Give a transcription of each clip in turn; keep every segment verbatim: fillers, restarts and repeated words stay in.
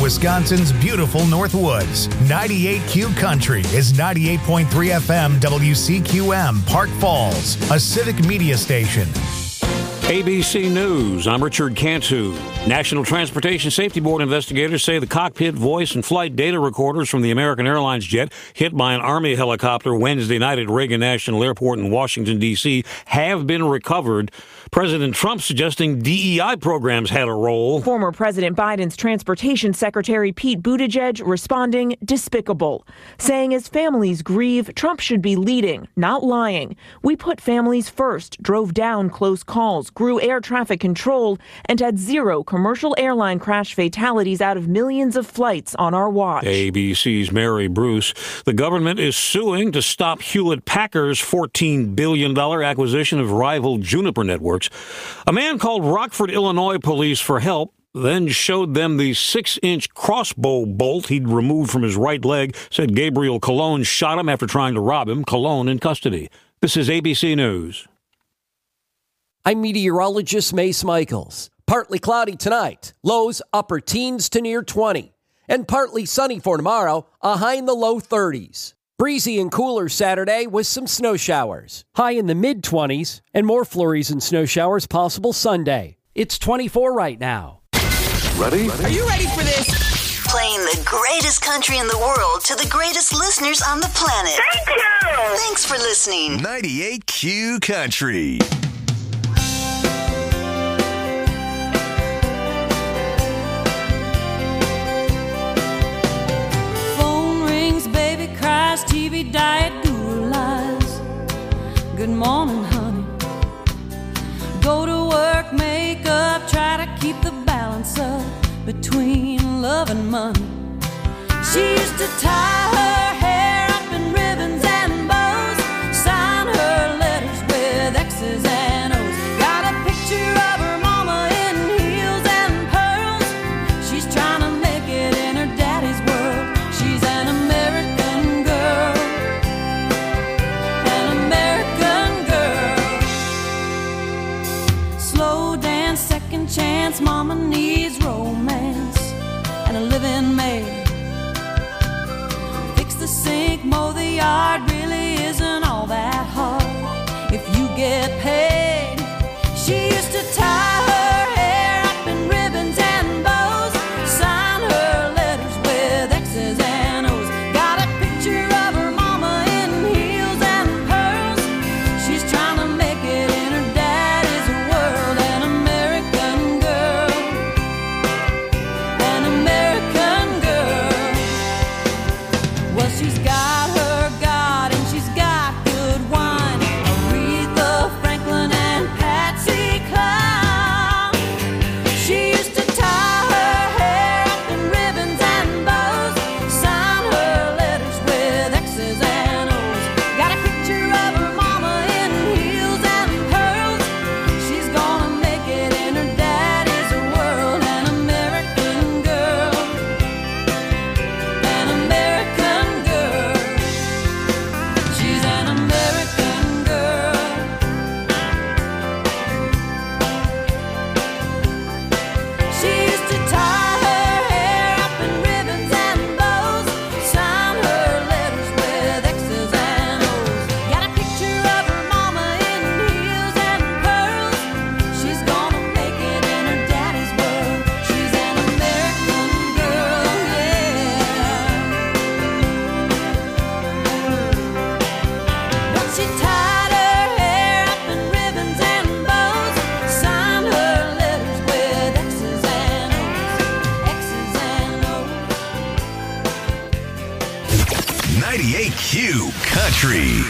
Wisconsin's beautiful Northwoods. ninety-eight Q Country is ninety-eight point three F M W C Q M, Park Falls, a civic media station. A B C News, I'm Richard Cantu. National Transportation Safety Board investigators say the cockpit, voice, and flight data recorders from the American Airlines jet hit by an Army helicopter Wednesday night at Reagan National Airport in Washington, D C have been recovered. President Trump suggesting D E I programs had a role. Former President Biden's Transportation Secretary Pete Buttigieg responding despicable, saying as families grieve, Trump should be leading, not lying. We put families first, drove down close calls, grew air traffic control, and had zero commercial airline crash fatalities out of millions of flights on our watch. A B C's Mary Bruce. The government is suing to stop Hewlett-Packard's fourteen billion dollars acquisition of rival Juniper Networks. A man called Rockford, Illinois police for help, then showed them the six-inch crossbow bolt he'd removed from his right leg, said Gabriel Colon shot him after trying to rob him. Colon in custody. This is A B C News. I'm meteorologist Mace Michaels. Partly cloudy tonight, lows upper teens to near twenty. And partly sunny for tomorrow, a high in the low thirties. Breezy and cooler Saturday with some snow showers. High in the mid-twenties and more flurries and snow showers possible Sunday. It's twenty-four right now. Ready? Are you ready for this? Playing the greatest country in the world to the greatest listeners on the planet. Thank you! Thanks for listening. ninety-eight Q Country. T V diet guru lies. Good morning, honey. Go to work, make up, try to keep the balance up between love and money. She used to tie her hair up in ribbons and bows, sign her letters with X's and O's. Got a picture of her mama in heels and pearls. She's trying to make it in her daddy's world. She's an American chance. Mama needs romance and a living maid. Fix the sink, mow the yard, really isn't all that hard if you get paid. She used to tie her hair up in ribbons and bows, sign her letters with X's and O's. Got a picture of her mama in heels and pearls. She's trying to make it in her daddy's world. An American girl, an American girl. Well, she's got her God and she's got good wine. Aretha Franklin and Patsy Cline. She used to tie her hair up in ribbons and bows, sign her letters with X's and O's. Got a picture of her mama in heels and pearls. She's gonna make it in her daddy's world. An American girl, an American girl. She's an American girl. She used to tie her hair up in ribbons and bows, sign her letters with X's and O's. Got a picture of her mama in heels and pearls. She's gonna make it in her daddy's world. She's an American girl, yeah. But she tied her hair up in ribbons and bows, signed her letters with X's and O's, X's and O's. ninety-eight Q Country.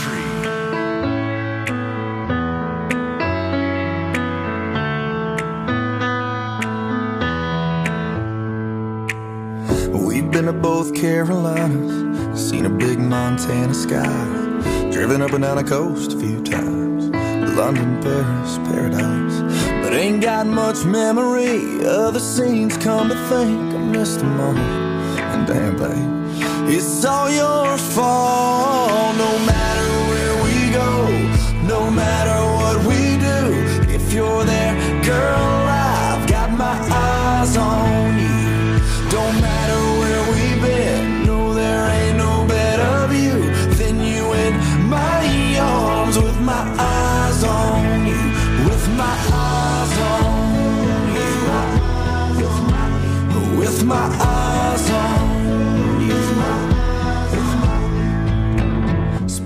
We've been to both Carolinas, seen a big Montana sky, driven up and down the coast a few times, London, Paris, paradise. But ain't got much memory of the scenes, come to think I missed them all. And damn, babe, it's all your fault. No matter where we go, no matter what we do, if you're there, girl, I've got my eyes on you. Don't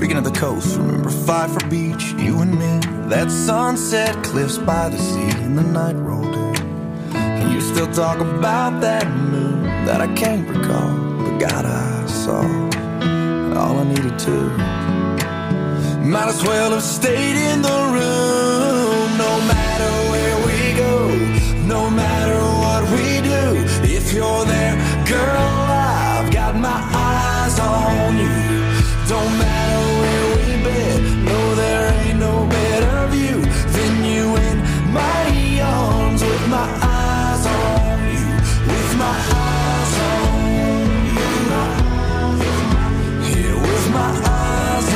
Speaking of the coast, remember Pfeiffer Beach, you and me, that sunset cliffs by the sea, and the night rolled in. And you still talk about that moon that I can't recall, but God, I saw all I needed to. Might as well have stayed in the room. No matter where we go, no matter what we do, if you're there, girl, I've got my eyes on you. Don't matter where we've been, no, there ain't no better view than you in my arms, with my eyes on you, with my eyes on you, yeah, with my eyes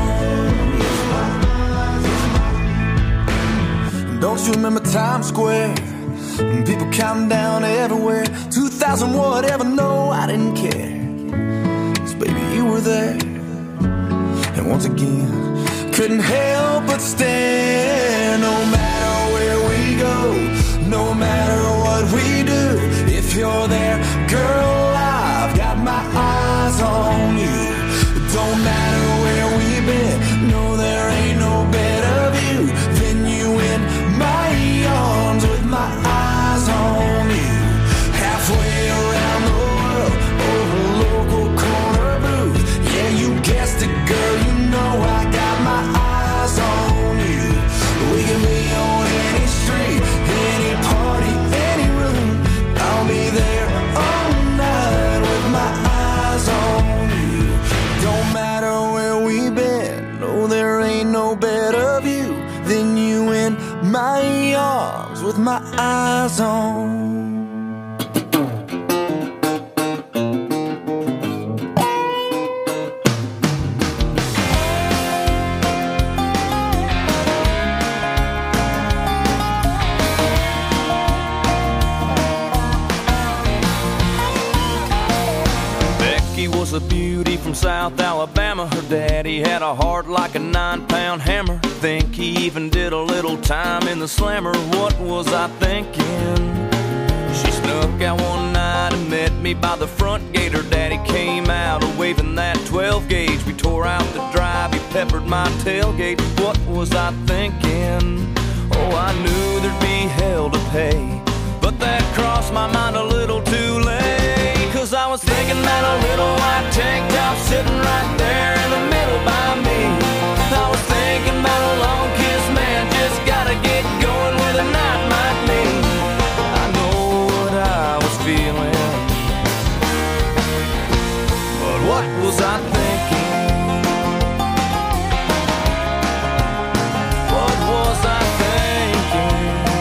on you. Don't you remember Times Square? People counting down everywhere, two thousand whatever, no, I didn't care, 'cause baby, you were there. And once again, couldn't help but stare. No matter where we go, no matter what we do, if you're there, girl, I've got my eyes on you. Don't matter where we've been, no, there ain't no better view than you in my arms, with my eyes on you. Halfway around the world, over local corner booth. Yeah, you guessed it, girl, you know I got my eyes on you. We can be on any street, any party, any room. I'll be there all night with my eyes on you. Don't matter where we've been, no, there ain't no better view than you in my arms, with my eyes on. A beauty from South Alabama. Her daddy had a heart like a nine-pound hammer. Think he even did a little time in the slammer. What was I thinking? She snuck out one night and met me by the front gate. Her daddy came out waving that twelve gauge. We tore out the drive, he peppered my tailgate. What was I thinking? Oh, I knew there'd be hell to pay, but that crossed my mind a little too late. 'Cause I was thinking about a little white tank top sitting right there in the middle by me. I was thinking about a long kiss, man, just gotta get going where the night might lead. I know what I was feeling, but what was I thinking? What was I thinking?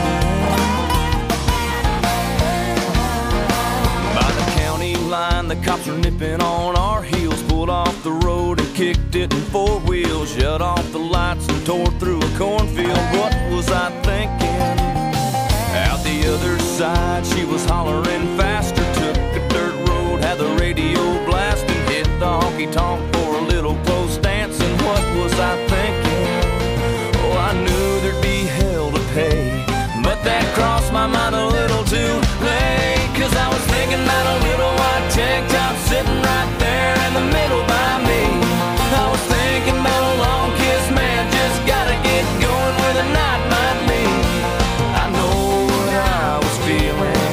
By the county line, the cops were nipping on our heels, pulled off the road and kicked it in four wheels, shut off the lights and tore through a cornfield. What was I thinking? Out the other side, she was hollering faster, took a dirt road, had the radio blasting, hit the honky-tonk for a little close dancing. What was I thinking? Oh, I knew there'd be hell to pay, but that crossed my mind a little too late. 'Cause I was thinking about a little white tank top sitting right there in the middle by me. I was thinking about a long kiss, man, just gotta get going where the night might lead. I know what I was feeling,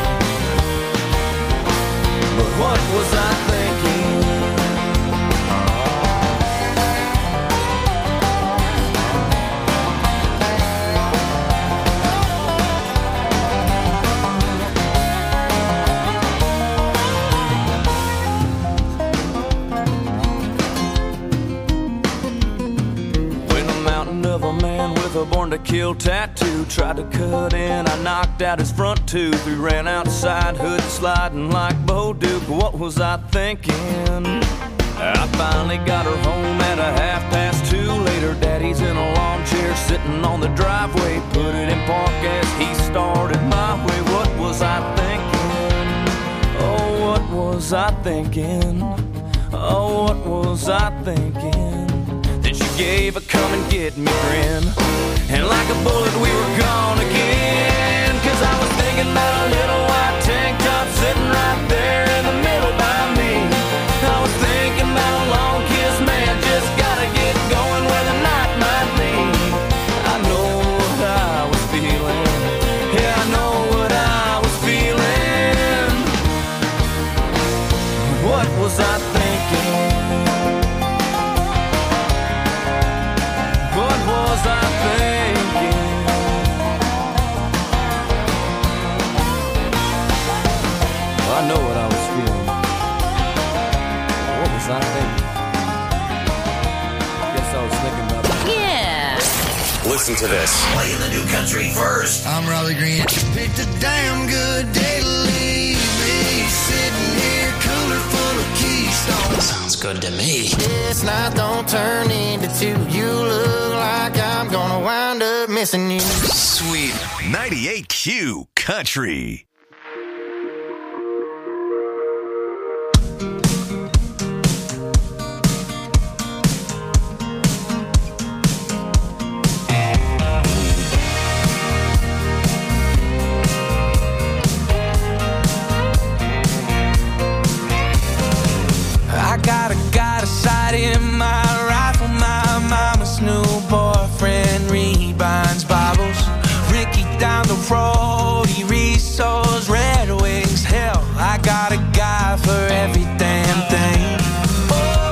but what was I thinking? A born to kill tattoo tried to cut in, I knocked out his front tooth. We ran outside, hood sliding like Bo Duke. What was I thinking? I finally got her home at a half past two. Later, daddy's in a lawn chair sitting on the driveway, put it in park as he started my way. What was I thinking? Oh, what was I thinking? Oh, what was I thinking? Then she gave a come and get me grin, and like a bullet we were gone again. 'Cause I was thinking about a little white tank top sitting right there in the middle by me. I was thinking about a long kiss, man, just gotta get Listen to this. Playing the new country first. I'm Raleigh Green. Picked a damn good day to leave me. Sitting here, cooler full of Keystone. Sounds good to me. This night don't turn into two. You look like I'm gonna wind up missing you. Sweet. ninety-eight Q Country. I got a, got a sight in my rifle. My mama's new boyfriend rebinds Bibles. Ricky down the road, he resells Red Wings. Hell, I got a guy for every damn thing. Oh,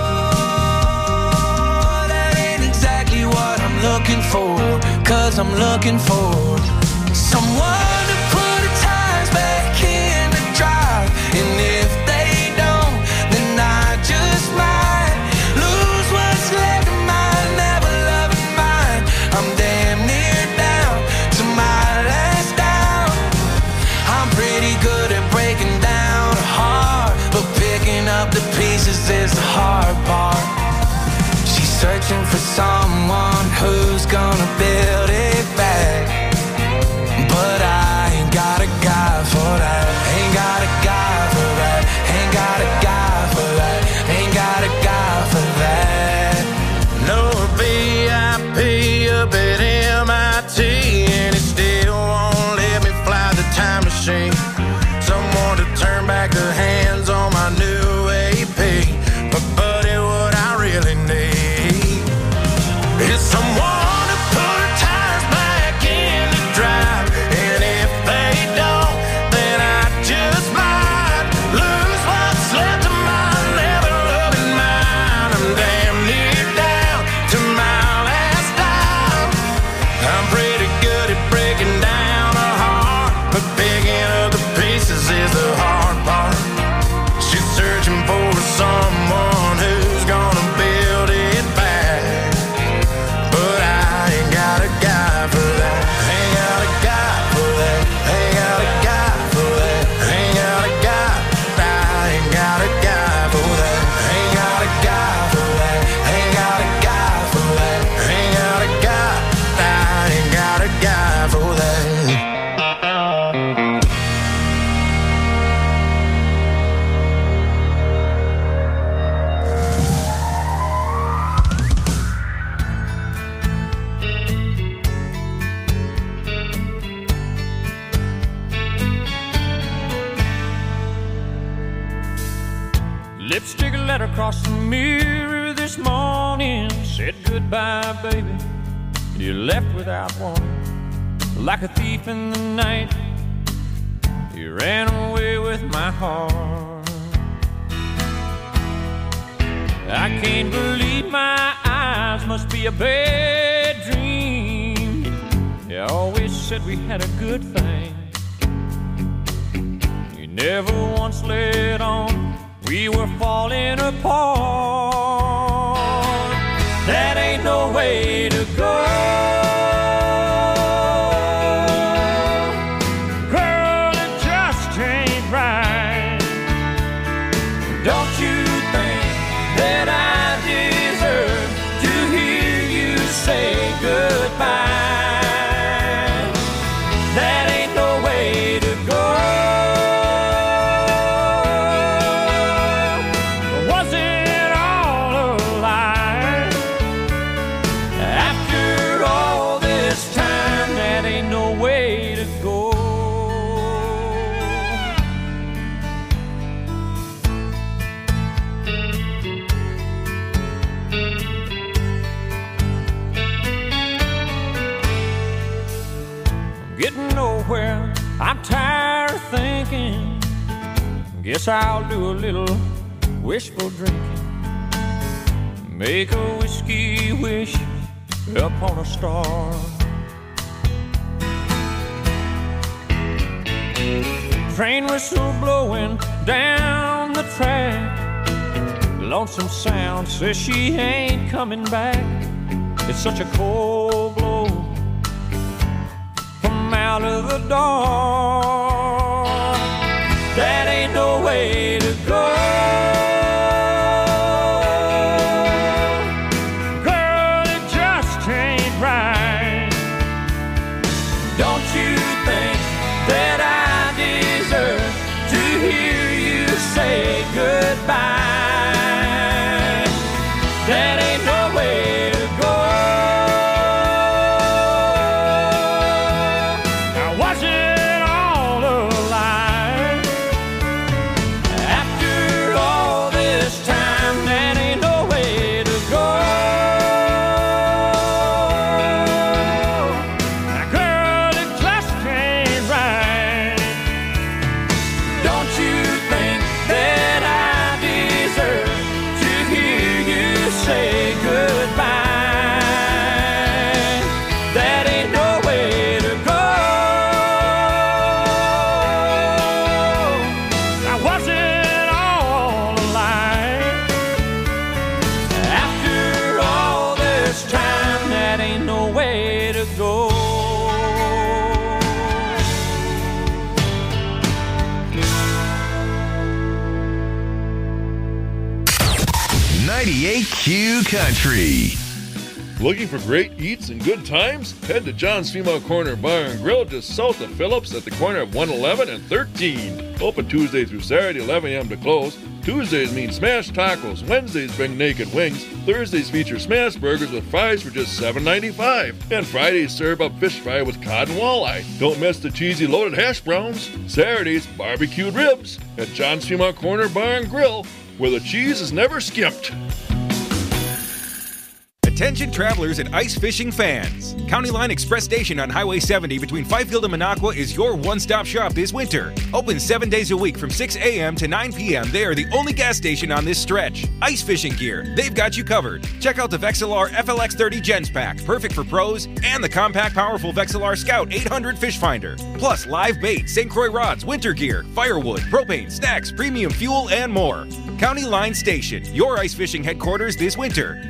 that ain't exactly what I'm looking for. Cause I'm looking for someone to put the tires back in the drive. And if they don't, then I just might lose what's left of my never-loving mind. I'm damn near down to my last down. I'm pretty good at breaking down a heart, but picking up the pieces is the hard part. She's searching for someone who's gonna build it back, but I ain't got a guy for that. Ain't got a guy for that. Ain't got a guy for that. Ain't got a guy for that. No V I P up at M I T, and it still won't let me fly the time machine. Someone to turn back the hands on my new A P. But buddy, what I really need is someone to put her tires back in the drive. And if they don't, then I just might lose what's left of my never-loving mind. I'm damn near down to my last dime. I'm pretty good at breaking down a heart, but picking up the pieces is the hard part. She's searching for someone who's gonna build it back, but I ain't got a guy for that. Ain't got a guy for that. Ain't got a guy for that. Ain't got a guy. I ain't got a guy for that. Ain't got a guy for that. Ain't got a guy for that. Ain't got a guy. I ain't got a guy for that. Lipstick letter across the mirror this morning said goodbye, baby. You left without warning, like a thief in the night. You ran away with my heart. I can't believe my eyes, must be a bad dream. You always said we had a good thing. You never once let on we were falling apart. That ain't no way to go. Girl, it just ain't right. Don't you think that I deserve to hear you say goodbye? That ain't no way to go. I'm tired of thinking. Guess I'll do a little wishful drinking. Make a whiskey wish upon a star. Train whistle blowing down the track. Lonesome Sound says she ain't coming back. It's such a cold blow come out of the door. That ain't no way to go. Girl, it just ain't right. Don't you think that I deserve to hear you say goodbye? That ain't no way to go. Now was it all a lie? After all this time, that ain't no way to go. Now girl, it just ain't right. Don't you think that I deserve to hear you say goodbye? That ain't no way to go. Now was it all a lie? After all this time, that ain't no way to go. ninety-eight Q Country. Looking for great eats and good times? Head to John's Female Corner Bar and Grill just south of Phillips at the corner of one eleven and thirteen. Open Tuesday through Saturday, eleven a.m. to close. Tuesdays mean smashed tacos. Wednesdays bring naked wings. Thursdays feature smashed burgers with fries for just seven dollars and ninety-five cents. And Fridays serve up fish fry with cod and walleye. Don't miss the cheesy loaded hash browns. Saturdays, barbecued ribs at John's Female Corner Bar and Grill, where the cheese is never skipped. Attention travelers and ice fishing fans. County Line Express Station on Highway seventy between Fifield and Minocqua is your one-stop shop this winter. Open seven days a week from six a.m. to nine p.m. They are the only gas station on this stretch. Ice fishing gear, they've got you covered. Check out the Vexilar F L X thirty Gens Pack, perfect for pros, and the compact, powerful Vexilar Scout eight hundred Fish Finder. Plus live bait, Saint Croix rods, winter gear, firewood, propane, snacks, premium fuel, and more. County Line Station, your ice fishing headquarters this winter.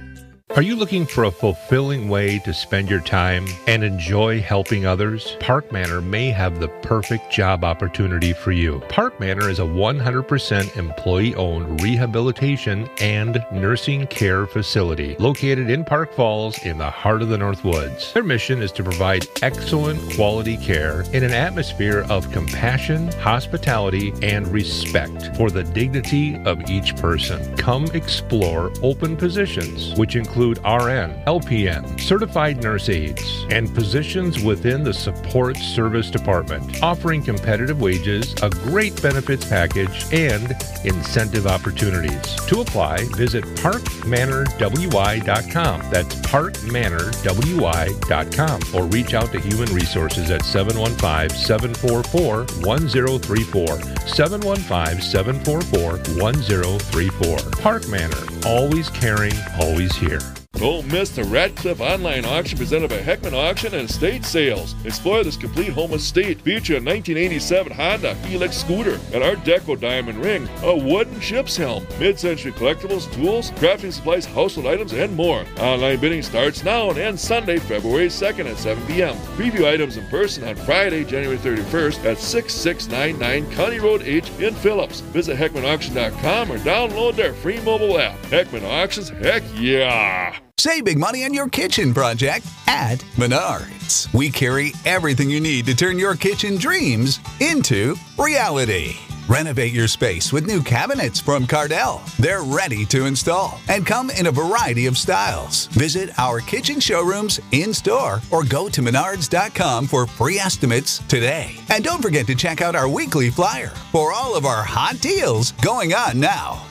Are you looking for a fulfilling way to spend your time and enjoy helping others? Park Manor may have the perfect job opportunity for you. Park Manor is a one hundred percent employee-owned rehabilitation and nursing care facility located in Park Falls in the heart of the North Woods. Their mission is to provide excellent quality care in an atmosphere of compassion, hospitality, and respect for the dignity of each person. Come explore open positions, which include Include R N, L P N, certified nurse aides, and positions within the support service department, offering competitive wages, a great benefits package, and incentive opportunities. To apply, visit park manor w i dot com. That's park manor w i dot com, or reach out to Human Resources at seven one five, seven four four, one zero three four, seven one five, seven four four, one zero three four. Park Manor, always caring, always here. Don't miss the Ratcliffe online auction presented by Heckman Auction and Estate Sales. Explore this complete home estate. Feature a nineteen eighty-seven Honda Helix scooter, an Art Deco diamond ring, a wooden ship's helm, mid-century collectibles, tools, crafting supplies, household items, and more. Online bidding starts now and ends Sunday, February second at seven p.m. Preview items in person on Friday, January thirty-first at sixty-six ninety-nine County Road H in Phillips. Visit Heckman Auction dot com or download their free mobile app. Heckman Auctions, heck yeah! Save big money on your kitchen project at Menards. We carry everything you need to turn your kitchen dreams into reality. Renovate your space with new cabinets from Cardell. They're ready to install and come in a variety of styles. Visit our kitchen showrooms in-store or go to menards dot com for free estimates today. And don't forget to check out our weekly flyer for all of our hot deals going on now.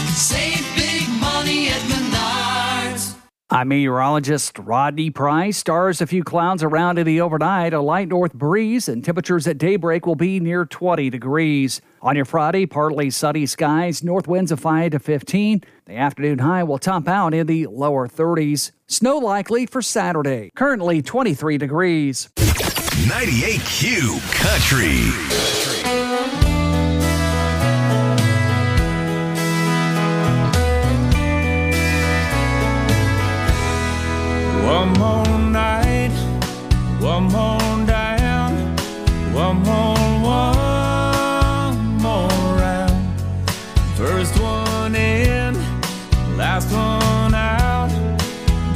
Save big money at Menards. I'm meteorologist Rodney Price. Stars, a few clouds around in the overnight, a light north breeze, and temperatures at daybreak will be near twenty degrees. On your Friday, partly sunny skies, north winds of five to fifteen. The afternoon high will top out in the lower thirties. Snow likely for Saturday. Currently twenty-three degrees. ninety-eight Q Country. One more night, one more day.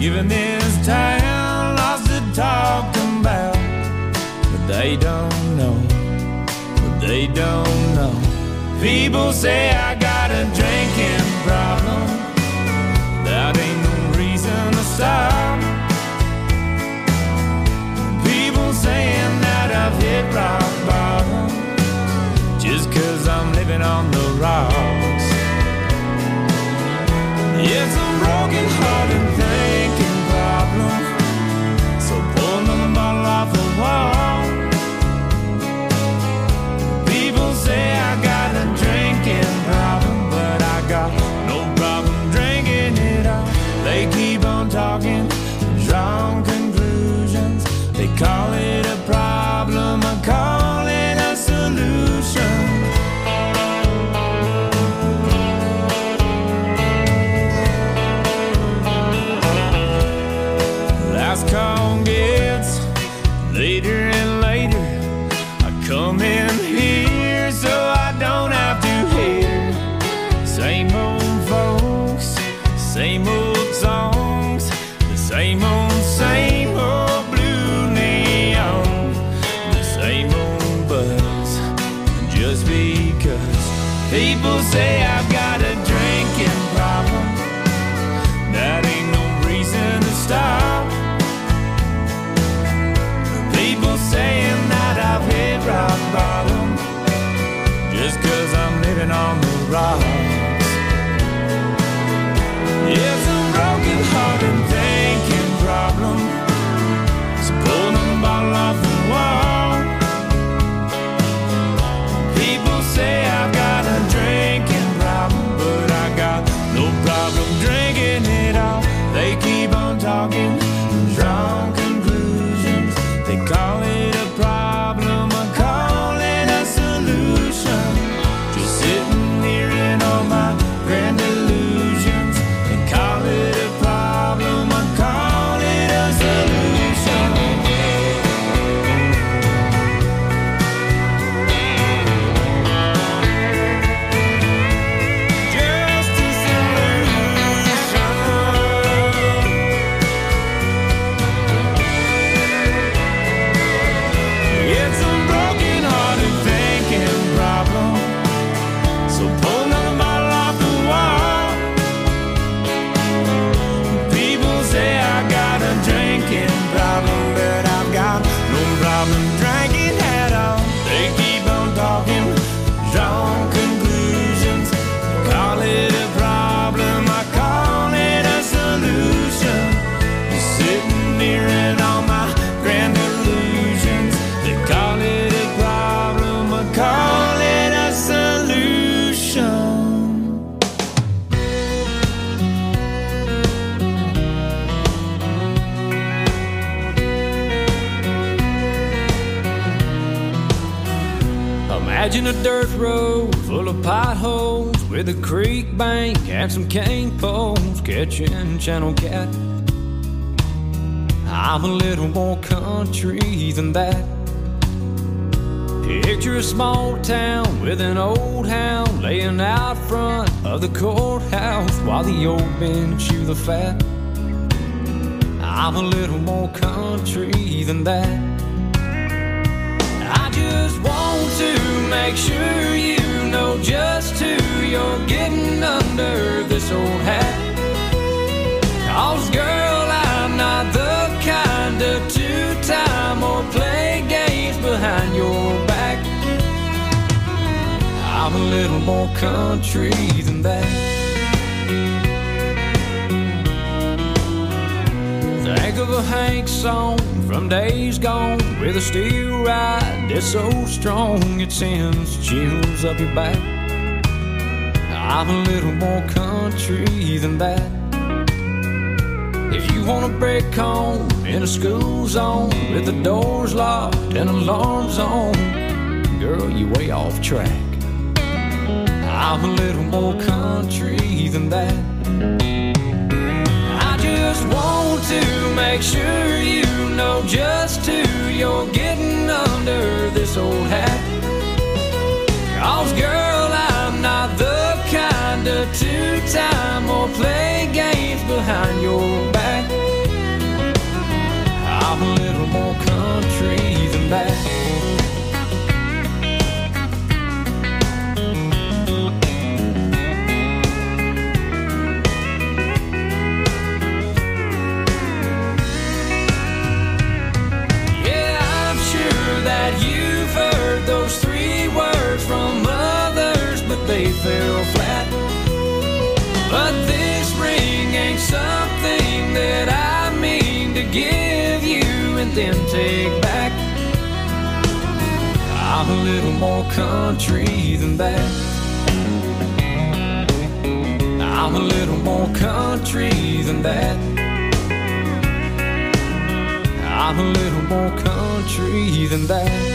Giving this town lots to talk about, but they don't know, but they don't know. People say I got a drinking problem, that ain't no reason to stop. People saying that I've hit rock bottom, just cause I'm living on the rocks. It's a broken hearted thinking problem, so pull another bottle off the wall. People say I got a drinking problem, but I got no problem drinking it all. They keep on talking, drawing conclusions. They call it a problem, I call it a solution. Last call gets later and later. I come in here so I don't have to hear same old folks, same old songs, the same old, same old blue neon, the same old buzz. Just because people say I've got a drinking problem, that ain't no reason to stop. People saying that I've hit rock bottom, just cause I'm living on the rocks. It's a broken hearted thinking problem, so pull the bottle off the wall. People say I've got a drinking problem, but I got no problem drinking it all. They keep on talking, drawing conclusions. They call it a problem, I call it a solution. Just sitting here in all my grand illusions. They call it a problem, I call it a solution. Just a solution. It's a broken hearted thinking problem, so pull another bottle off the wall. People say I got a drinking problem, but I've got no problem drinking at all. They keep on talking, drawing conclusions. Call it a problem, I call it a solution. Just sitting here in all my grand illusions. They call it a problem, I call it a solution. Imagine a dirt road full of potholes with a creek bank and some cane poles catching channel cat. I'm a little more country than that. Picture a small town with an old hound laying out front of the courthouse while the old men chew the fat. I'm a little more country than that. I just want to make sure you know just who you're getting under this old hat. 'Cause girl, I'm not the kind to two-time or play games behind your back. I'm a little more country than that. Think of a Hank song from days gone with a steel ride that's so strong it sends chills up your back. I'm a little more country than that. If you want a break home in a school zone with the doors locked and alarms on, girl, you way off track. I'm a little more country than that. I just want to make sure you know just who you're getting under this old hat. 'Cause girl, I'm not the kind to two-time or play games behind your back. give you and then take back. I'm a little more country than that. I'm a little more country than that. I'm a little more country than that.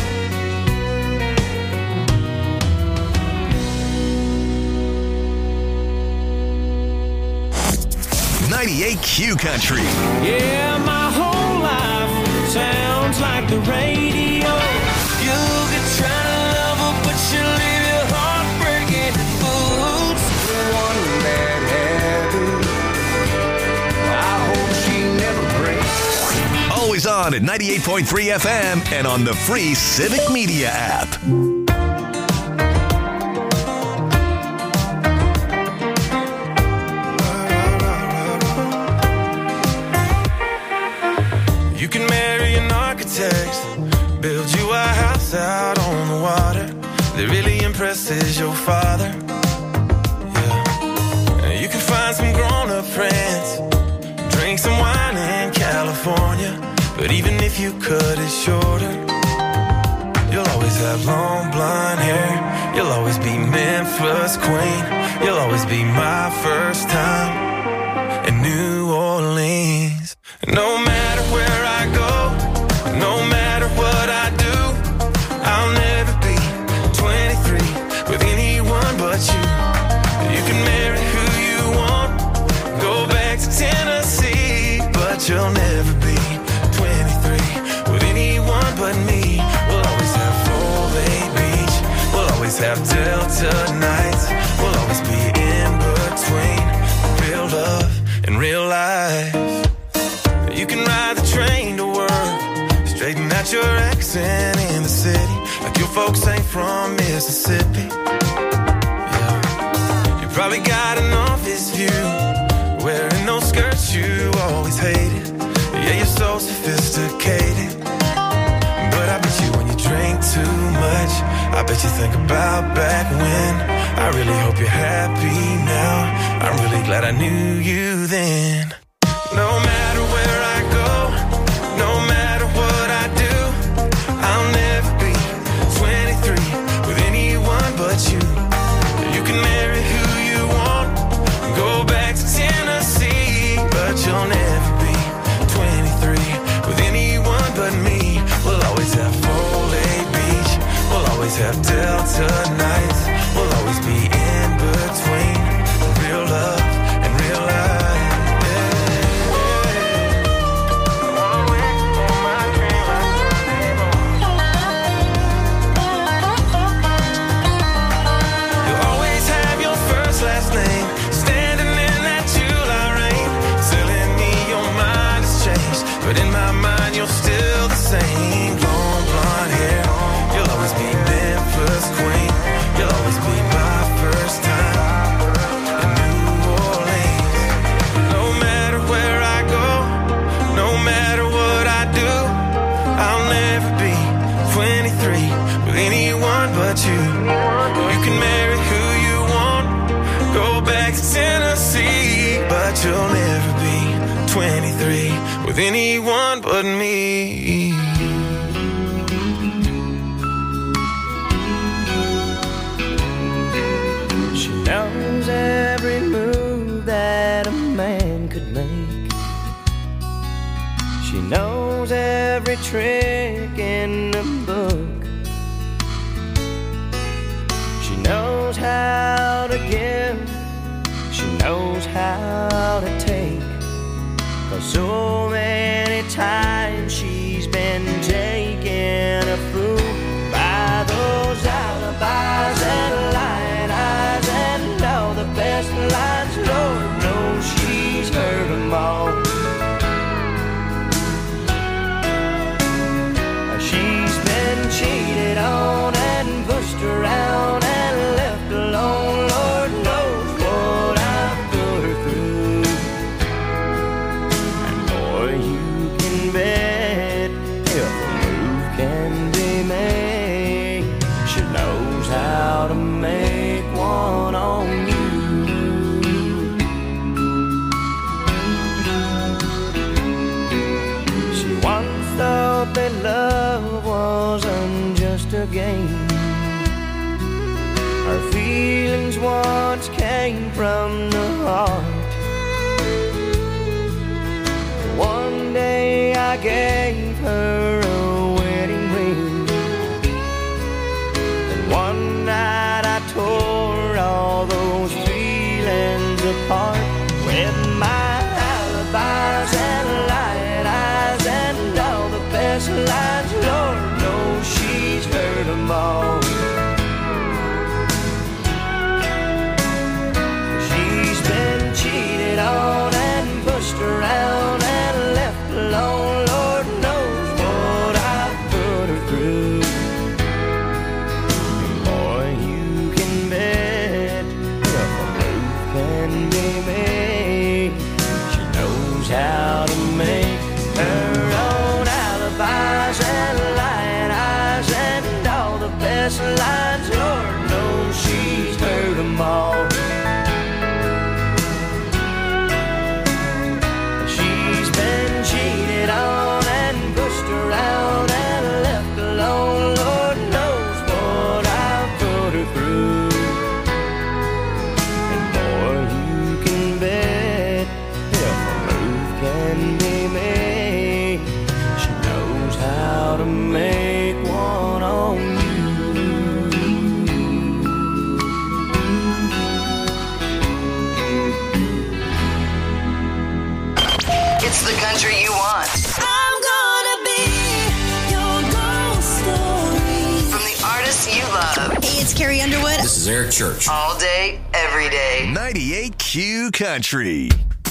ninety-eight Q Country. Yeah, my whole life sounds like the radio. You could try to love her, but she'll leave your heart breaking boots. One bad habit, I hope she never breaks. Always on at ninety-eight point three F M and on the free Civic Media app. You can marry an architect, build you a house out on the water that really impresses your father. Yeah. You can find some grown-up friends, drink some wine in California, but even if you cut it shorter, you'll always have long blonde hair. You'll always be Memphis queen. You'll always be my first time in New Orleans. No matter where I go, no matter what I do, I'll never be twenty-three with anyone but you. You can marry who you want, go back to Tennessee, but you'll never be twenty-three with anyone but me. We'll always have Full Bay Beach, we'll always have Delta nights, we'll always be in between real love and real life. You can ride the train to work, straighten out your accent in the city, like your folks ain't from Mississippi. Yeah. You probably got an office view, wearing those skirts you always hated. Yeah, you're so sophisticated, but I bet you when you drink too much, I bet you think about back when. I really hope you're happy now. I'm really glad I knew you then. No matter where I go, no matter what I do, I'll never be twenty-three with anyone but you. You can marry who you want, go back to Tennessee, but you'll never be twenty-three with anyone but me. We'll always have Full Bay Beach, we'll always have Delta nights, we'll always be in between real love and real life. Last name, standing in that July rain, telling me your mind has changed, but in my mind you're still the same. Long blonde hair, you'll always be Memphis queen. You'll always be my first time in New Orleans. No matter where I go, no matter what I do, I'll never be twenty-three with anyone but you. You can marry who you want, go back to Tennessee, but you'll never be twenty-three with anyone but me. She knows every move that a man could make. She knows every trick in the book. She knows how to give, she knows how to take. 'Cause so many times she's been taken a fool by those alibis and lying eyes and all the best lines. Lord knows she's heard them all. She's been cheated on and pushed around and left alone. Lord knows what I've put her through. And game. Our feelings once came from the heart. One day I gave her a wedding ring, and one night I tore all those feelings apart with my alibis and light eyes and all the best lines. Lord knows she's heard them all. She's been cheated on and pushed around and left alone. Lord knows what I've put her through. Boy, you can bet if a move can be made, she knows how to make her own alibis and light eyes and all the best lines. Lord knows she's heard them all. She's been cheated on and pushed around and left alone. Lord knows what I've put her through. And boy, you can bet if a move can be made, she knows how to make one on you. It's the country you want. I'm gonna be your ghost story. From the artists you love. Hey, it's Carrie Underwood. This is Eric Church. All day, every day. ninety-eight Q Country.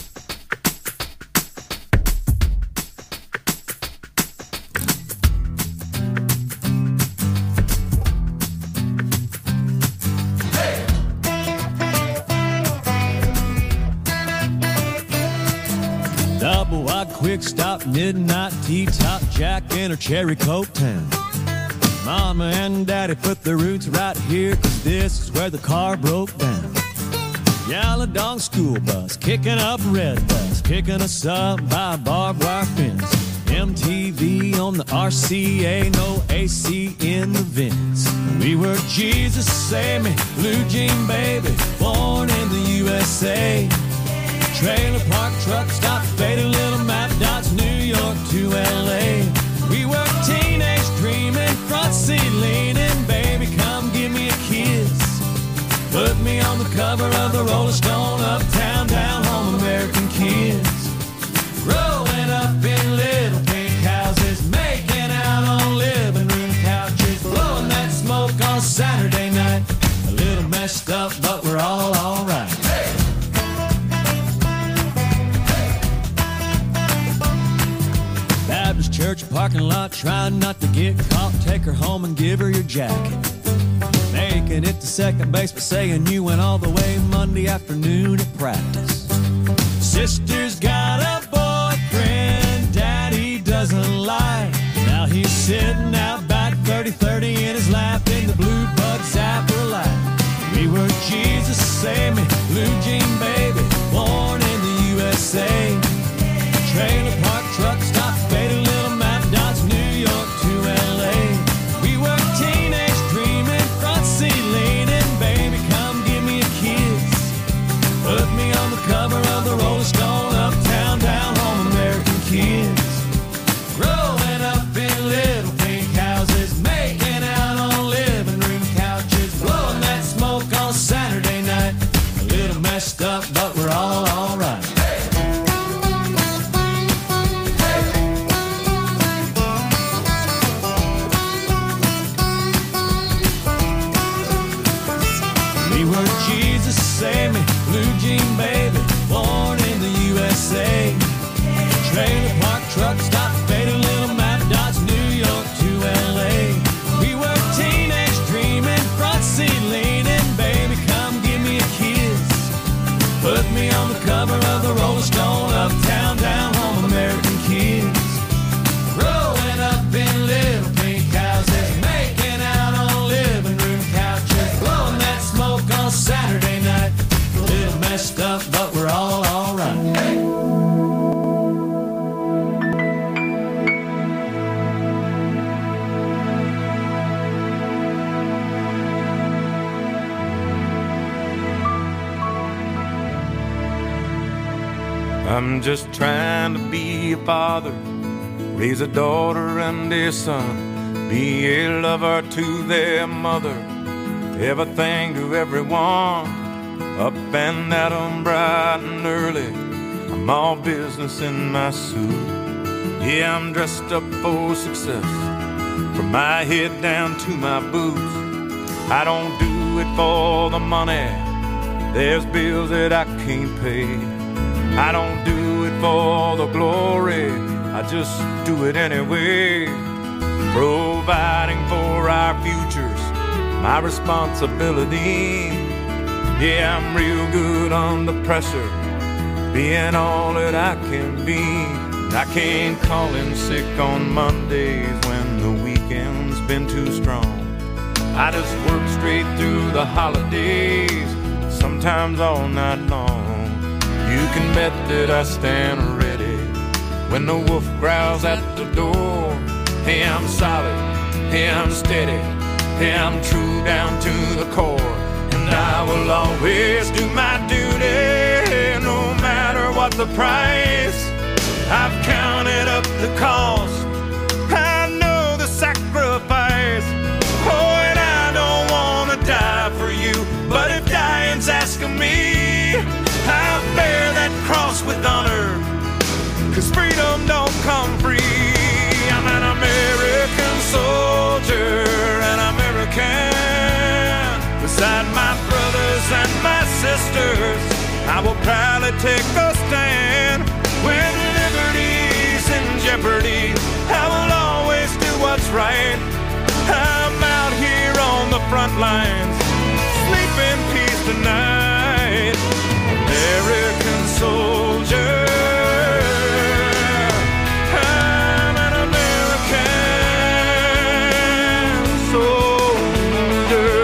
Double wide quick stop, midnight tea top, Jack in her cherry coke town. Mama and daddy put their roots right here, cause this is where the car broke down. Yellow dog school bus, kicking up red bus, picking us up by a barbed wire fence. M T V on the R C A, no A C in the vents. We were Jesus Save Me, Blue Jean Baby, born in the U S A. Trailer park truck stop, faded little map dots, New York to L A. We were teenage dreaming, front seat leaning, baby come give me a kiss. Put me on the cover of the Rolling Stone, uptown, down home, American kids. Growing up in little pink houses, making out on living room couches, blowing that smoke on Saturday night. A little messed up, but we're all alright. Baptist church parking lot, trying not to get caught. Take her home and give her your jacket. Making it to second base, but saying you went all the way Monday afternoon at practice. Sister's got a boyfriend daddy doesn't like. Now he's sitting out back, thirty thirty in his lap in the blue bug zapper light. We were Jesus Save Me, Blue Jean Baby, born in the U S A. Trailer park truck stop, faded little map dots, New York to L A. We were teenage dreaming, front seat leaning, baby come give me a kiss. Put me on the cover of the Rolling Stone, I'm just trying to be a father, raise a daughter and a son, be a lover to their mother, everything to everyone. Up and at 'em bright and early, I'm all business in my suit. Yeah, I'm dressed up for success, from my head down to my boots. I don't do it for the money, there's bills that I can't pay. I don't do it for the glory, I just do it anyway. Providing for our futures, my responsibility. Yeah, I'm real good under pressure, being all that I can be. I can't call in sick on Mondays when the weekend's been too strong. I just work straight through the holidays, sometimes all night long. You can bet that I stand ready when the wolf growls at the door. Hey, I'm solid, hey, I'm steady, hey, I'm true down to the core. And I will always do my duty, no matter what the price. I've counted up the cost, I know the sacrifice. Oh, and I don't want to die for you, but if dying's asking me, I'll bear that cross with honor, 'cause freedom don't come free. I'm an American soldier, an American. Beside my brothers and my sisters, I will proudly take a stand. When liberty's in jeopardy, I will always do what's right. I'm out here on the front lines, sleep in peace tonight. American soldier, I'm an American soldier.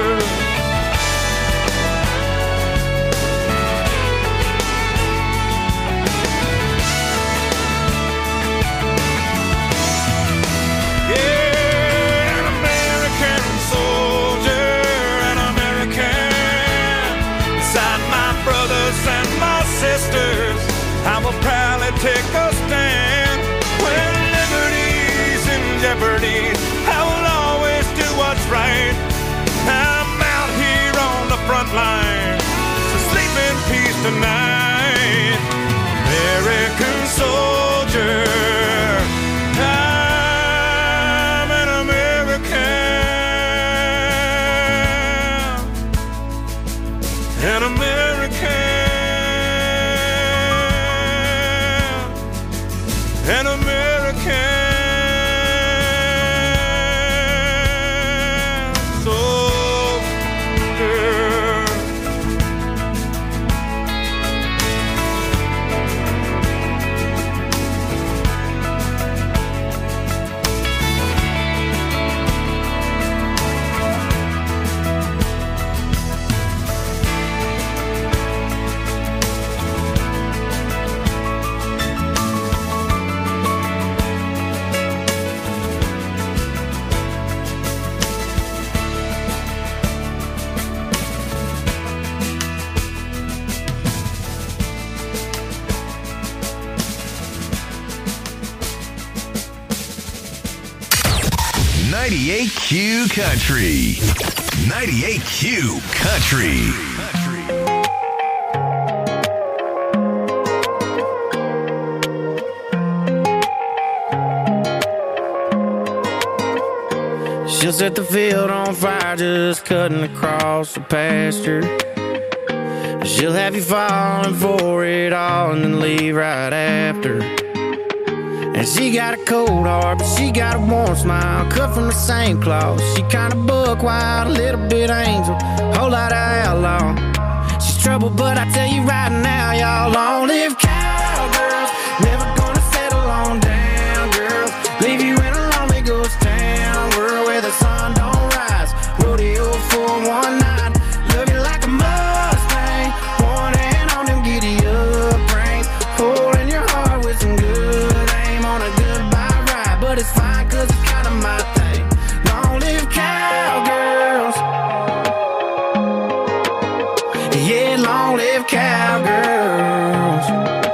Yeah, an American soldier, an American. Beside my brothers and my sisters, I will proudly take a stand. When liberty's in jeopardy, I will always do what's right. I'm out here on the front line, so sleep in peace tonight. American soldier, I'm an American, an American. An American soldier. ninety-eight Q Country. ninety-eight Q Country. She'll set the field on fire just cutting across the pasture. She'll have you falling for it all and then leave right after. And she got a cold heart, but she got a warm smile, cut from the same cloth. She kinda buck wild, a little bit angel, whole lot of outlaw. She's trouble, but I tell you right now, y'all, long live cowgirls, never gonna settle on down, girls. Leave you in a lonely ghost town, world where the sun don't rise. Rodeo for one night, love you like a Mustang, one hand on them giddy up reins, holding your heart with some good aim on a goodbye ride. But it's fine, cause it's kinda my thing. Long live cowgirls. Yeah, long live cowgirls.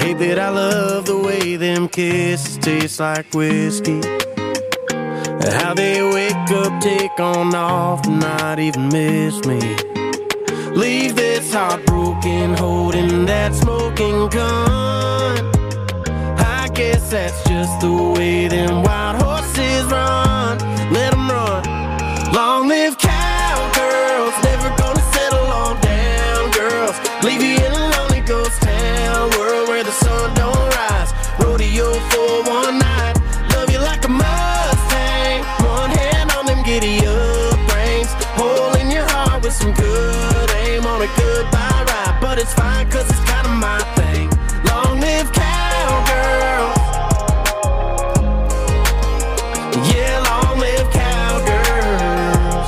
Hate that I love the way them kisses taste like whiskey. How they wake up, take on off, and not even miss me. Leave this heartbroken, holding that smoking gun. I guess that's just the way them wild horses run. Let them run. Long live cowgirls, never gonna settle on down girls. Leave you in a lonely ghost town, world where the sun don't rise. Rodeo for one night, love you like a Mustang. One hand on them giddy up reins, hole in your heart with some good aim on a goodbye ride. But it's fine cause it's kinda my thing. Long live cowgirls. Yeah, long live cowgirls.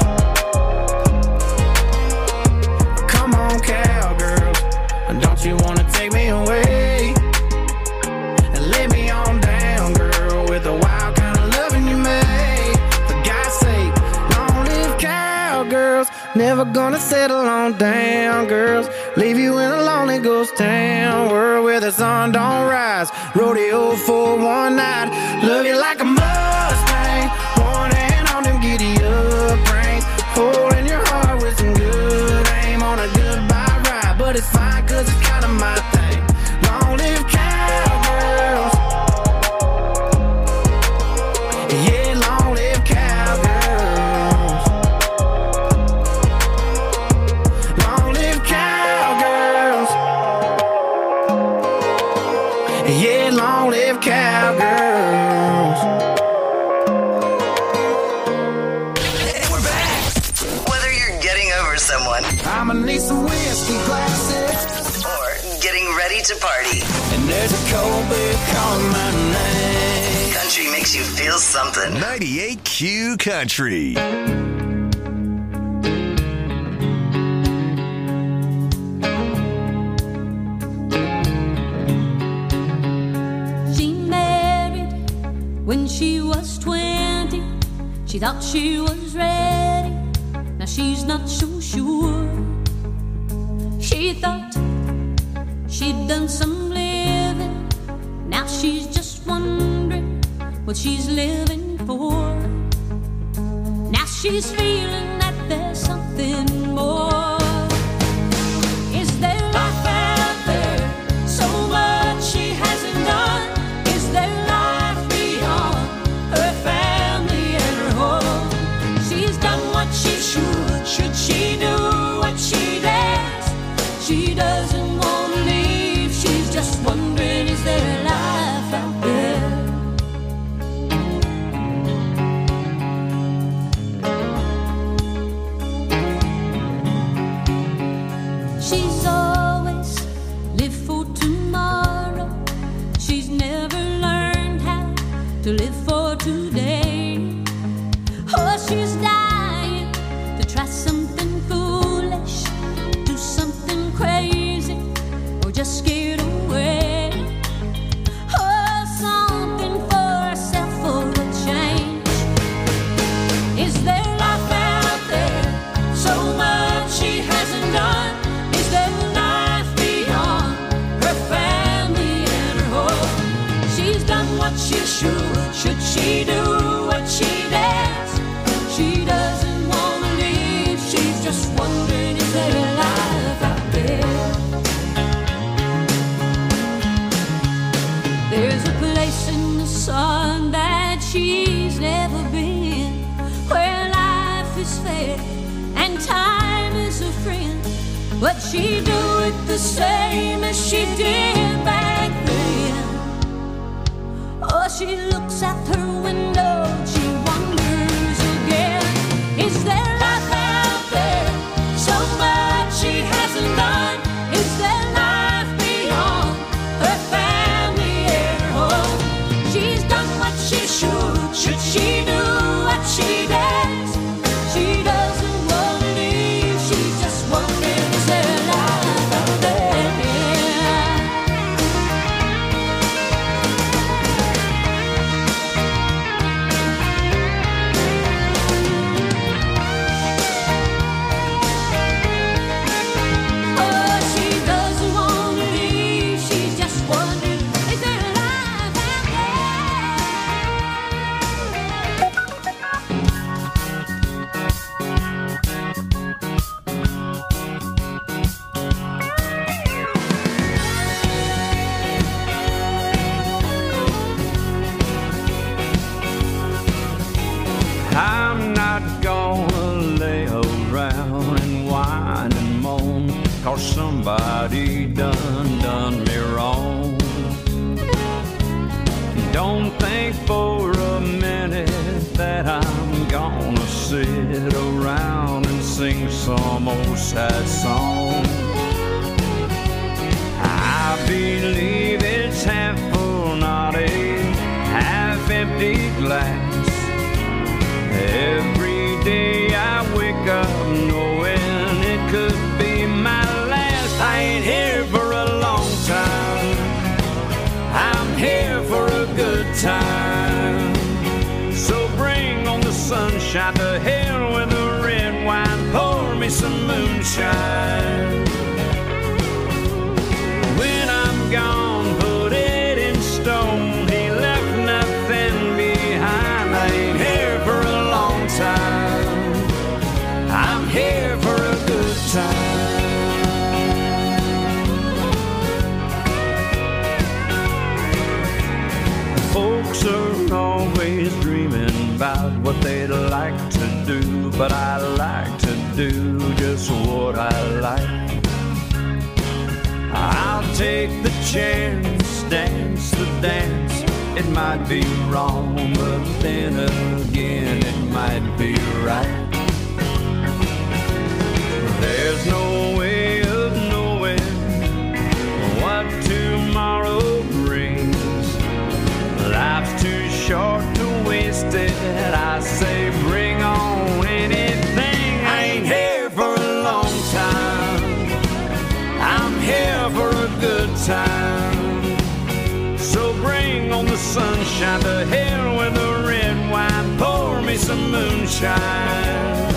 Come on, cowgirls. Don't you wanna take me away and lay me on down, girl, with the wild kind of loving you made? For God's sake, long live cowgirls. Never gonna settle on down, girls. Leave you in a lonely ghost town, world where the sun don't rise. Rodeo for one night, love you like a Mustang. One hand on them giddy up reins, holding your heart with some good aim on a goodbye ride. But it's fine cause it's kinda my thing. Long live cowgirls. Yeah, long live cowgirls. Long live cowgirls. Yeah, long live cowgirls. Whether you're getting over someone I'ma need some whiskey glasses or getting ready to party, and there's a cold beer calling my name. country makes you feel something. ninety-eight Q Country. She married when she was twenty. She thought she was ready. Now she's not so sure. She thought she'd done some living. Now she's just wondering what she's living for. Now she's feeling that there's something more. Is there life out there? So much she hasn't done. Is there life beyond her family and her home? She's done what she should. Should she do what she does? She doesn't want to leave. She's just wondering, is there life out there? She's always lived for tomorrow. She's never learned how to live for today. Oh, she's dying to try something foolish, do something crazy, or just get away. Oh, something for herself for a change. Is there life out there? So much she hasn't done. Is there life beyond her family and her home? She's done what she should. Should she do what she does? She doesn't want to leave. She's just wondering, is there life out there? There's a place in the sun that she's never been, where life is fair and time is a friend. But she do it the same as she did back then. Oh, she looks out her window, she wonders again. Is there life out there? So much she hasn't done. Is there life beyond her family and her home? She's done what she should. Should she do what she does? She doesn't want to leave. She's just wondering, is there life out there? somebody done, done me wrong. Don't think for a minute that I'm gonna sit around and sing some old sad song. I believe it's half full, not a half empty glass. Every day I wake up knowing it could be my last. I ain't here for a long time, I'm here for a good time. So bring on the sunshine, to hell with the red wine, pour me some moonshine. When I'm gone, put it in stone, he left nothing behind. I ain't here for a long time, I'm here for a good time. Folks are always dreaming about what they'd like to do, but I like to do just what I like. I'll take the chance, dance the dance. It might be wrong, but then again it might be right. There's no way of knowing what tomorrow brings. Life's too short to waste it. I say bring on anything. I ain't here for a long time, I'm here for a good time. So bring on the sunshine, to hell with the red wine, pour me some moonshine.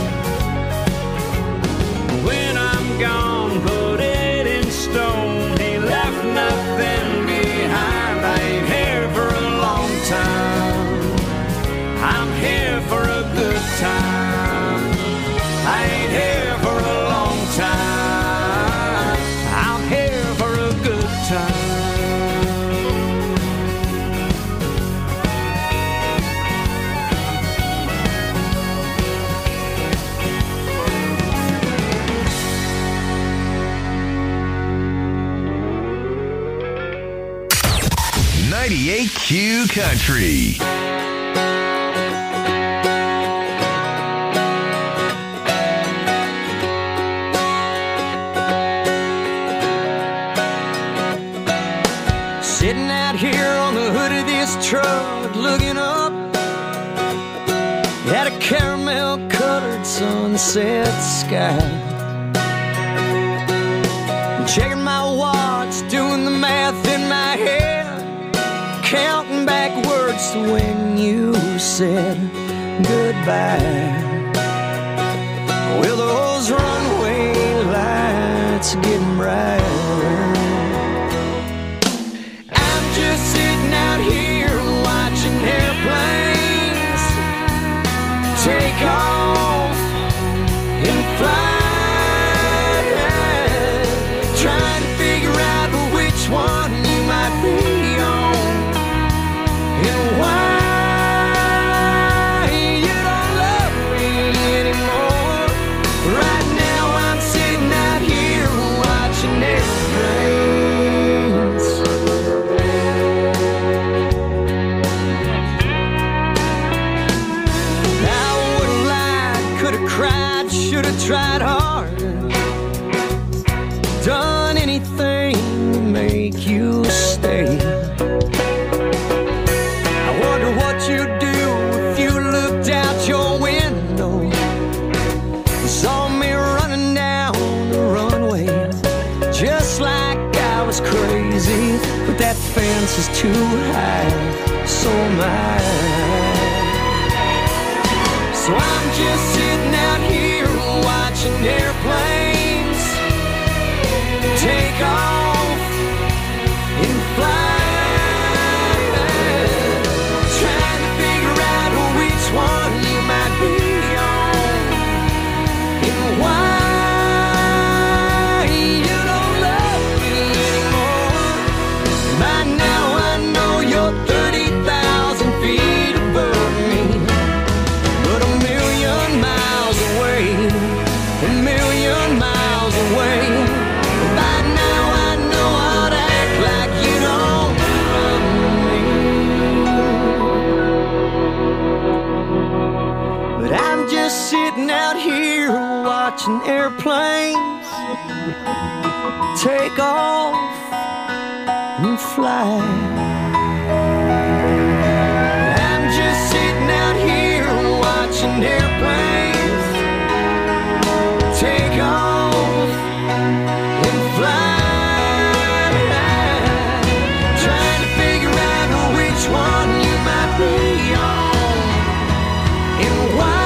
When I'm gone, put it in stone, he left nothing behind. I ain't here for a long time, I'm here for a good time. I ain't here for a long time, I'm here for a good time. ninety-eight Q Country. Sitting out here on the hood of this truck, looking up at a caramel-colored sunset sky. Checking my watch, doing the math in my head, counting backwards to when you said goodbye. Well, those runway lights are getting brighter. I'm just sitting out here watching airplanes take off and fly. Trying to figure out which one you might be on and why you don't love me anymore. Right now I'm sitting out here watching airplanes. I would've lied, could've cried, should've tried harder, done anything to make you stay. I wonder what you'd do if you looked out your window and saw me running down the runway, just like I was crazy. But that fence is too high, so am I. So I'm just sitting out here watching airplanes take off and fly, trying to figure out which one you might be on and why you don't love me anymore. By now I know you're thirty thousand feet above me, but a million miles away, a million miles away. watching airplanes take off and fly. I'm just sitting out here watching airplanes take off and fly. Trying to figure out which one you might be on and why.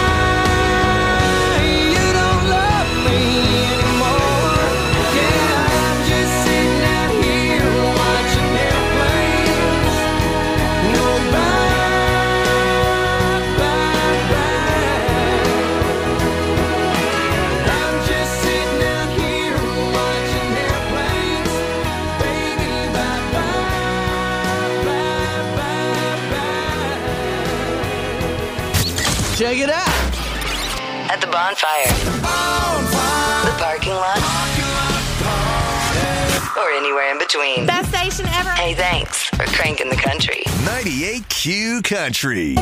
Check it out. At the bonfire, bonfire. The parking lot, or anywhere in between. Best station ever. Hey, thanks for cranking the country. ninety-eight Q Country.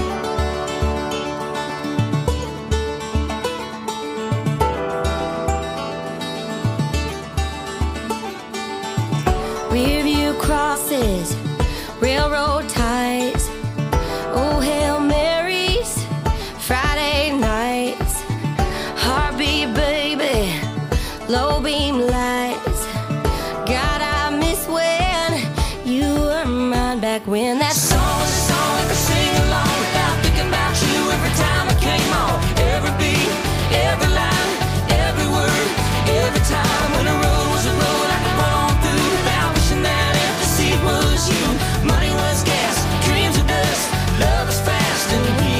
Rearview crosses, railroad ties, oh Hail Marys, Friday nights, heartbeat baby, low beam lights. God, I miss when you were mine back when that song was a song I could sing along without thinking about you every time I came on. Every beat, every line, every word, every time when the road was a road I could run on through without wishing that empty seat was you. Money was gas, dreams were dust, love was fast and we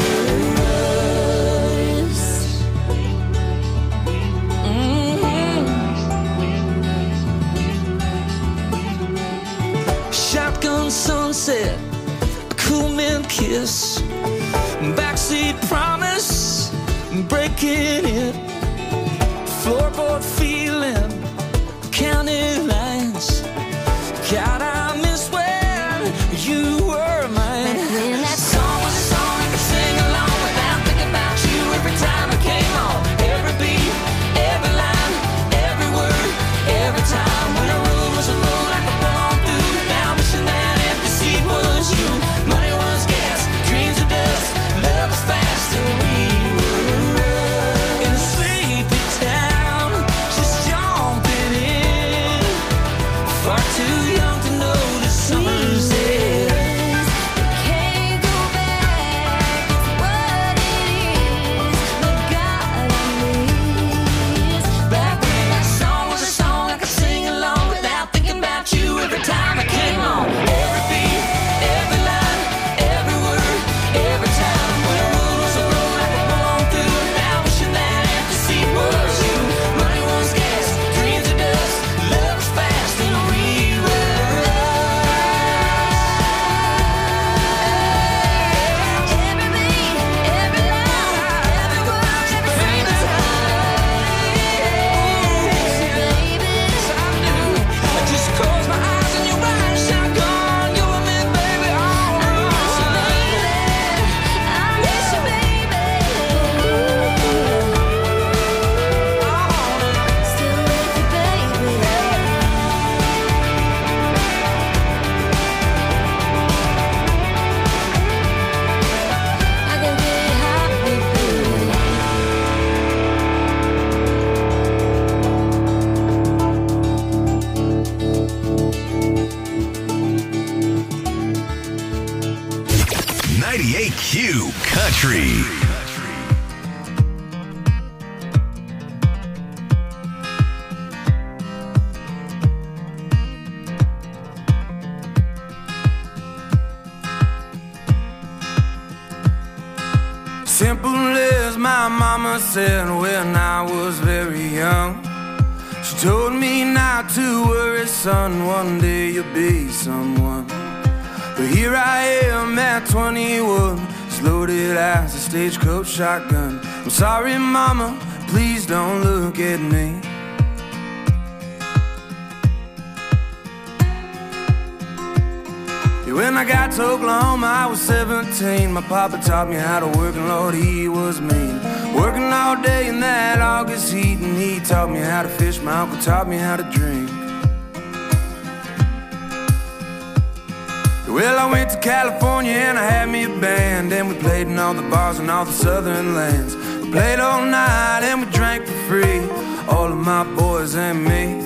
sunset, a cool man kiss, backseat promise, breaking it, floorboard feeling, counting lines. God, I miss when you were mine. When that song was a song I could sing along without thinking about you every time I came on. Every beat, every line, every word, every time when the road was a road I could run on through without wishing that was you. Money was gas, dreams of dust, love was fast and we were in a sleepy town, just jumping in, far too young to notice summer's end. Can't go back, it's what it is, but God I miss. Back when that song was a song I could sing along without thinking about you every time I came on. Every beat, every line, every word, every time when the road was a road I could run on through without wishing that empty seat was you. Money was gas, dreams of dust, love was fast and we were every beat, every line, every word, every time, baby. I just close my eyes and your eyes shine gone. You and me, baby, all alone. I miss you, baby. Still with you, baby. I can get hot with you. ninety-eight Q Country. Simple as my mama said when I was very young. She told me not to worry, son, one day you'll be someone. But here I am at twenty-one, as loaded as a stagecoach shotgun. I'm sorry, mama, please don't look at me. When I got to Oklahoma, I was seventeen. My papa taught me how to work, and Lord, he was mean. Working all day in that August heat, and he taught me how to fish. My uncle taught me how to drink. Well, I went to California and I had me a band, and we played in all the bars in all the southern lands. We played all night and we drank for free, all of my boys and me.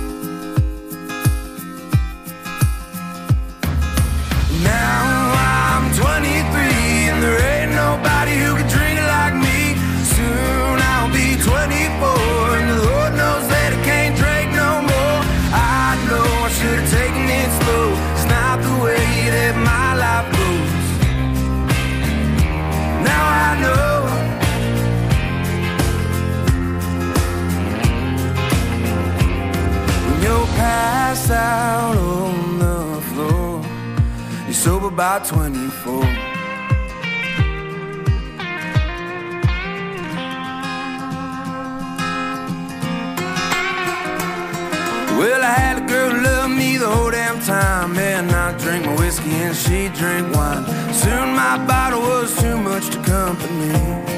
Now I'm twenty-three and there ain't nobody who can drink it like me. Soon I'll be twenty-four and the Lord knows that I can't drink no more. I know I should have taken it slow. It's not the way that my life goes. Now I know. When you're passed out on the floor, you're sober by twenty-four. Well, I had a girl who loved me the whole damn time, and I drank my whiskey and she drank wine. Soon my bottle was too much to company.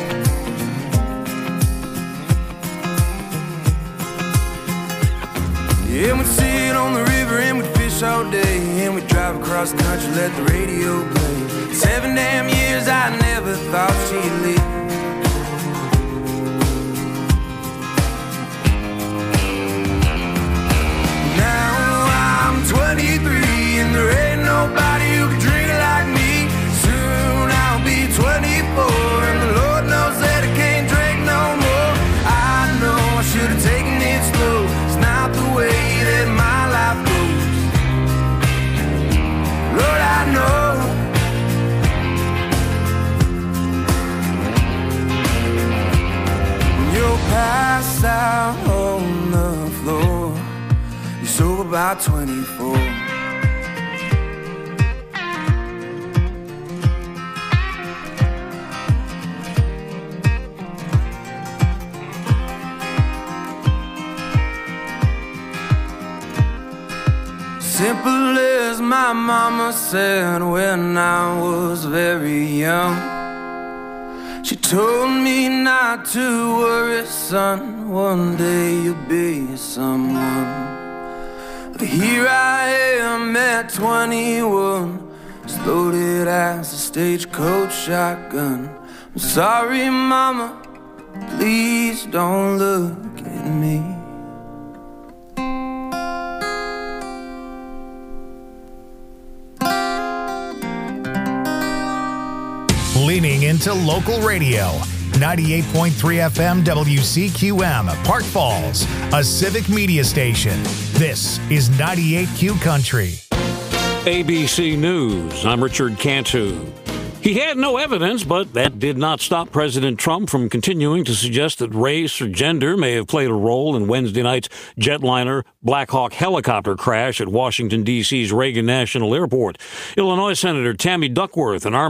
Yeah, we'd sit on the river and we'd fish all day, and we'd drive across the country, let the radio play. Seven damn years I never thought she'd leave. twenty-three and there ain't nobody who can drink it like me. Soon I'll be twenty-four and the Lord knows that I can't drink no more. I know I should have taken it slow. It's not the way that my life goes. Lord, I know. When you're passed out on the floor, you're sober by twenty-four. Simple as my mama said when I was very young. She told me not to worry, son, one day you'll be someone. Here I am at twenty-one, as loaded as a stagecoach shotgun. I'm sorry, mama, please don't look at me. Leaning into local radio. ninety-eight point three F M W C Q M, Park Falls, a civic media station. This is ninety-eight Q Country. A B C News, I'm Richard Cantu. He had no evidence, but that did not stop President Trump from continuing to suggest that race or gender may have played a role in Wednesday night's jetliner Black Hawk helicopter crash at Washington, D C's Reagan National Airport. Illinois Senator Tammy Duckworth and Army